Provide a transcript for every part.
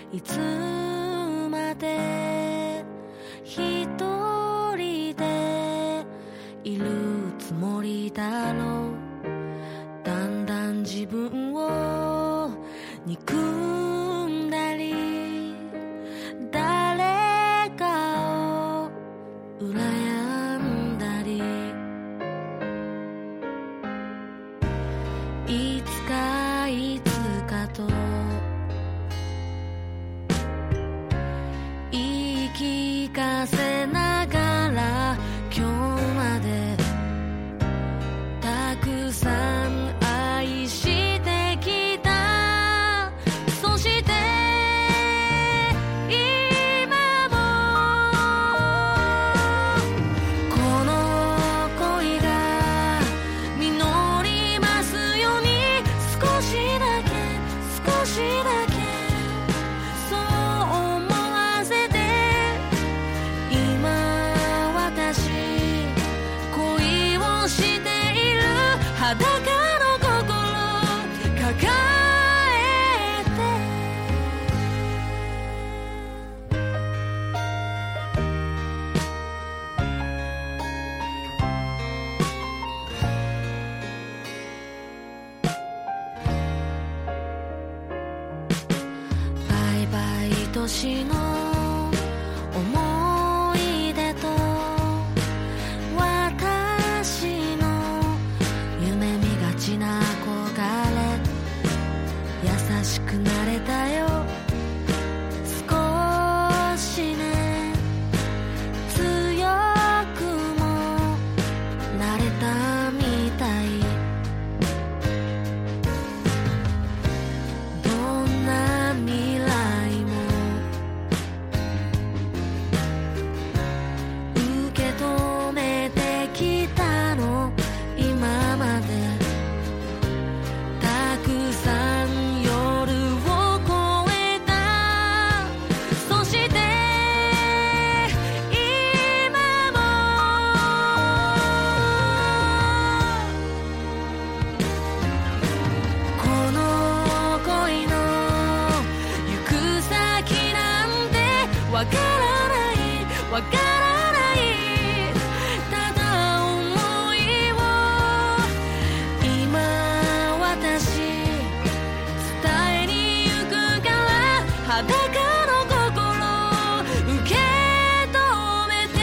いつまで一人でいるつもりだろう。だんだん自分を憎んだり誰かを羨んだり、いつかいつかと言い聞かせながら今日までたくさん愛してきた。そして今もこの恋が実りますように、少しだけ少しだけそう思わせて、今私恋をしている裸の心抱えて。バイバイ年の思い出と私の夢見がちな憧れ、優しくなれたよ少しね、強くもなれたみたい。どんな未来も受け止めてきたの、今までたくさん夜を越えた。そして今もこの恋の行く先なんてわからないわからない、ただ想いを今私伝えに行くから、裸の心受け止めて。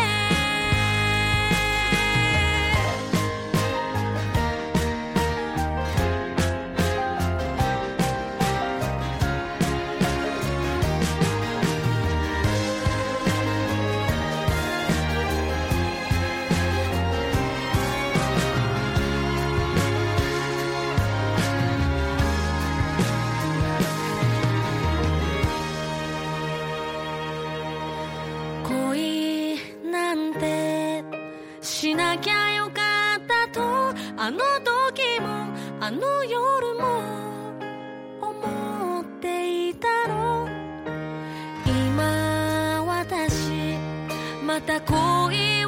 恋なんてしなきゃよかったと、あの時もあの夜も思っていたろ。今私また恋